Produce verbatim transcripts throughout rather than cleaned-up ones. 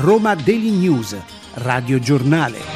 Roma Daily News, Radio Giornale.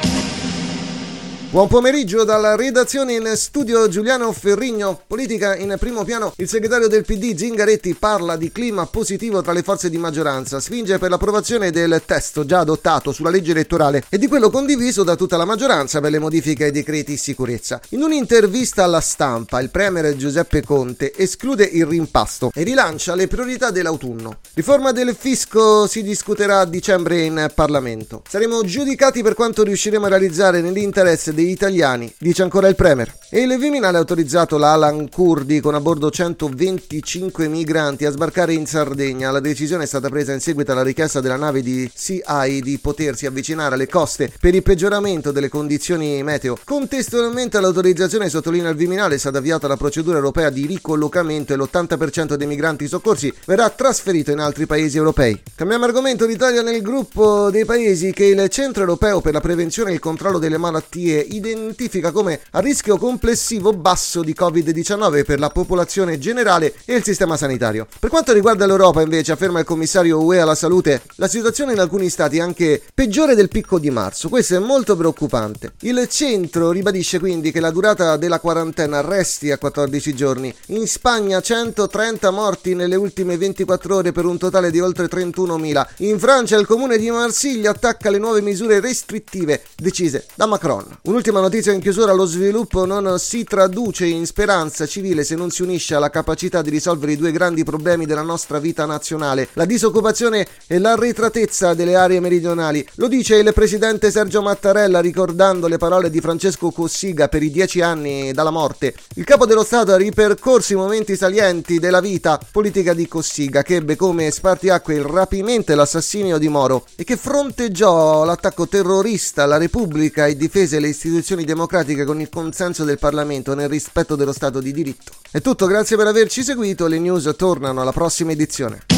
Buon pomeriggio dalla redazione, in studio Giuliano Ferrigno. Politica in primo piano, il segretario del P D Zingaretti parla di clima positivo tra le forze di maggioranza, spinge per l'approvazione del testo già adottato sulla legge elettorale e di quello condiviso da tutta la maggioranza per le modifiche ai decreti sicurezza. In un'intervista alla Stampa, il premier Giuseppe Conte esclude il rimpasto e rilancia le priorità dell'autunno. Riforma del fisco si discuterà a dicembre in Parlamento. Saremo giudicati per quanto riusciremo a realizzare nell'interesse degli italiani, dice ancora il premier. E il Viminale ha autorizzato la Alan Kurdi con a bordo centoventicinque migranti a sbarcare in Sardegna. La decisione è stata presa in seguito alla richiesta della nave di Sea Eye di potersi avvicinare alle coste per il peggioramento delle condizioni meteo. Contestualmente all'autorizzazione, sottolinea il Viminale, è stata avviata la procedura europea di ricollocamento e l'ottanta per cento dei migranti soccorsi verrà trasferito in altri paesi europei. Cambiamo argomento. L'Italia nel gruppo dei paesi che il Centro Europeo per la Prevenzione e il Controllo delle Malattie identifica come a rischio complessivo basso di covid diciannove per la popolazione generale e il sistema sanitario. Per quanto riguarda l'Europa, invece, afferma il commissario U E alla salute, la situazione in alcuni stati è anche peggiore del picco di marzo. Questo è molto preoccupante. Il centro ribadisce quindi che la durata della quarantena resti a quattordici giorni. In Spagna centotrenta morti nelle ultime ventiquattro ore per un totale di oltre trentunomila. In Francia il comune di Marsiglia attacca le nuove misure restrittive decise da Macron. Un'ultima notizia in chiusura: lo sviluppo non si traduce in speranza civile se non si unisce alla capacità di risolvere i due grandi problemi della nostra vita nazionale, la disoccupazione e l'arretratezza delle aree meridionali. Lo dice il presidente Sergio Mattarella ricordando le parole di Francesco Cossiga per i dieci anni dalla morte. Il capo dello Stato ha ripercorso i momenti salienti della vita politica di Cossiga, che ebbe come spartiacque il rapimento e l'assassinio di Moro e che fronteggiò l'attacco terrorista alla Repubblica e difese le istituzioni democratiche con il consenso del Parlamento nel rispetto dello Stato di diritto. È tutto, grazie per averci seguito, le news tornano alla prossima edizione.